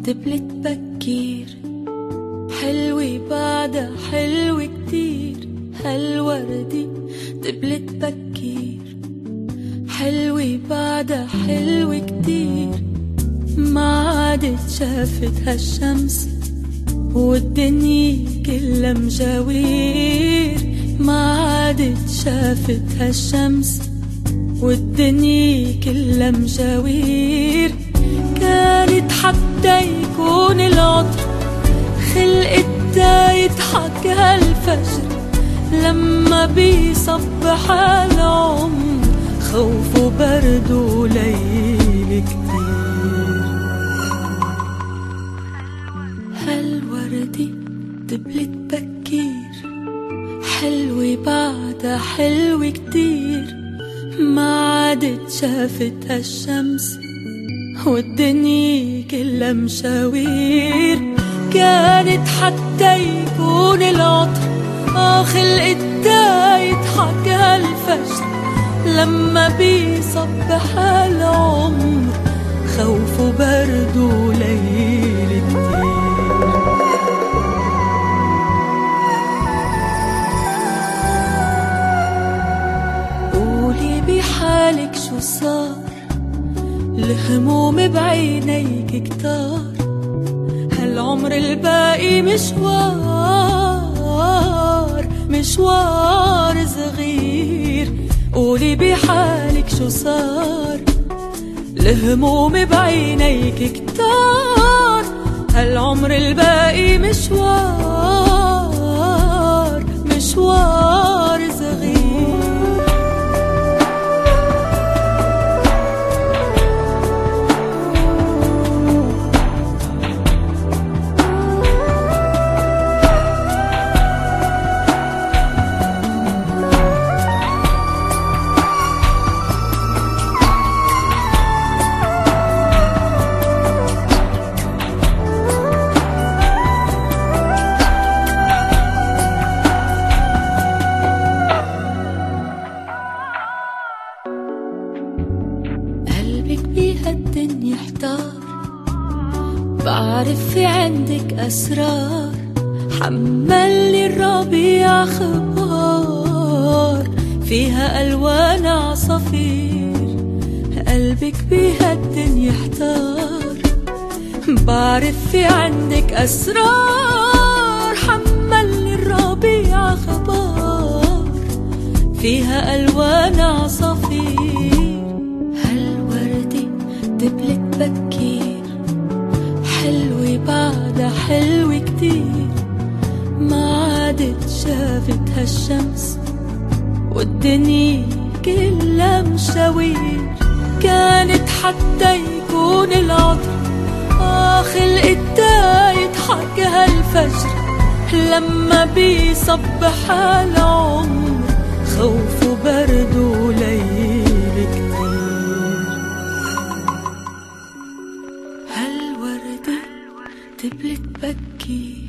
دبلت بكير، حلوة بعدها حلوة كتير. هالوردة دبلت بكير، حلوة بعدها حلوة كتير. ما عادت شافت هالشمس والدنيا كلها مجاوير. ما عادت شافت هالشمس والدنيا كلها مجاوير. كانت حتى يكون العطر خلقت تا يضحك هالفجر لما بيصبح العمر خوف وبرد وليل كتير. هالوردة دبلت بكير، حلوة بعدها حلوة كتير. ما عادت شافت هالشمس والدنيا كلها مشاوير. كانت حتى يكون العطر خلقت تا يضحك هالفجر لما بيصبح العمر خوف وبرد وليل كتير. قولي بحالك شو صار، الهموم بعينيك كتار. هالعمر الباقي مشوار صغير. قولي بحالك شو صار، الهموم بعينيك كتار. هالعمر الباقي مشوار صغير. بهالدنيا احتار، بعرف في عندك أسرار. حملني الربيع خبار فيها ألوان عصافير. قلبك بهالدنيا احتار، بعرف في عندك أسرار. حملني الربيع خبار فيها ألوان عصافير. دبلت بكير، حلوة بعدها حلوة كتير. ما عادت شافت هالشمس والدنيا كلها مشاوير. كانت حتى يكون العطر خلقت تا يضحك هالفجر لما بيصبح العمر خوف وبرد وليل كتير. هالوردة دبلت بكير.